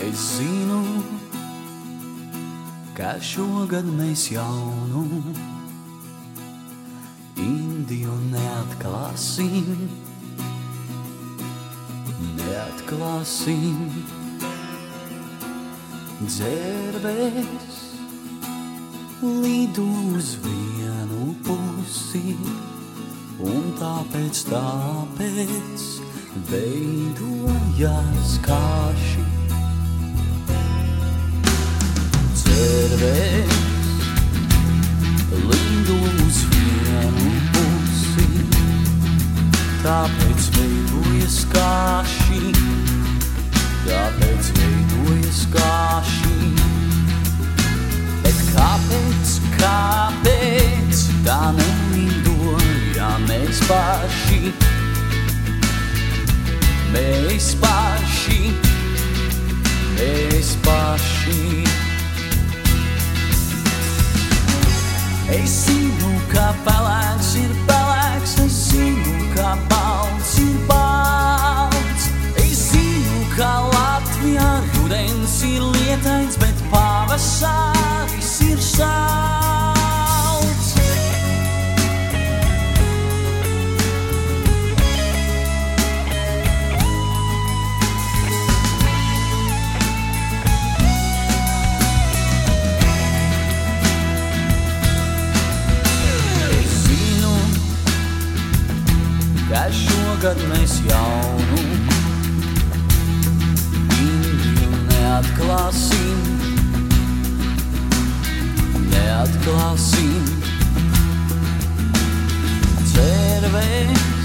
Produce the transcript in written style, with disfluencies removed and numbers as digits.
Es zinu, ka šogad mēs jaunu Indiju neatklāsim, Dzērbēs lido uz vienu pusi, un tāpēc veidojas kāši. Dzērbēs lido uz vienu pusi, tāpēc veidojas kāši. Bet kāpēc tā nelidojam mēs paši? Es zinu, ka pelēks ir pelēks, es zinu, ka balts ir balts. Es zinu, ka Latvijā rudens ir lietains, bet pavasaris ir salds. Es zinu, ka šogad mēs jaunu Indiju neatklāsim. Dzērbēs